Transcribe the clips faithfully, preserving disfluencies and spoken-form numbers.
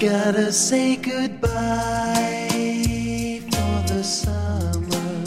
Gotta say goodbye for the summer.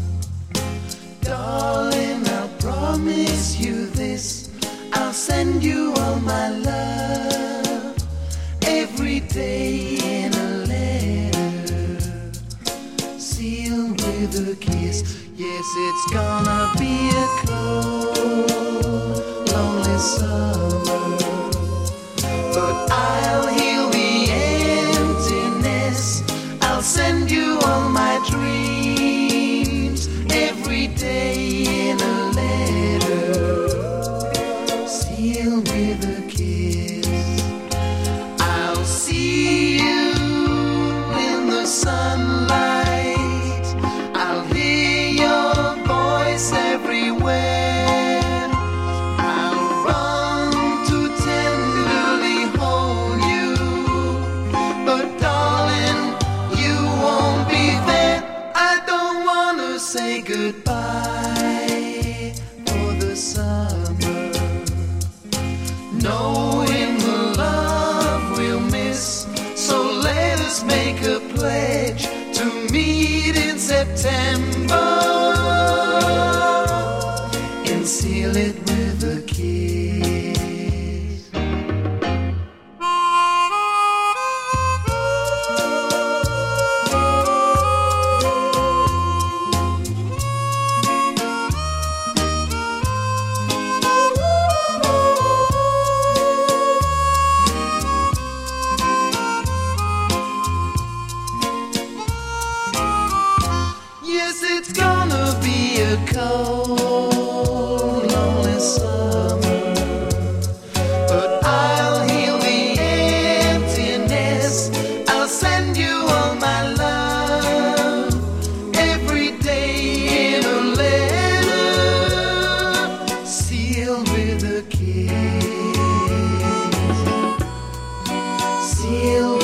Darling, I'll promise you this. I'll send you all my love every day in a letter, sealed with a kiss. Yes, it's gonna be a cold, lonely summer, but I'll heal the emptiness. I'll send you all my dreams every day in a letter, sealed with a kiss. I'll see you in the sunlight. I'll hear your voice everywhere. I'll run to tenderly hold you, but darling, you won't be there. I don't wanna say goodbye for the summer, knowing the love we'll miss. So let us make a pledge to meet in September and seal it with a kiss. Yes, it's gonna be a cold, lonely summer, but I'll heal the emptiness. I'll send you all my love every day in a letter, sealed with a kiss, sealed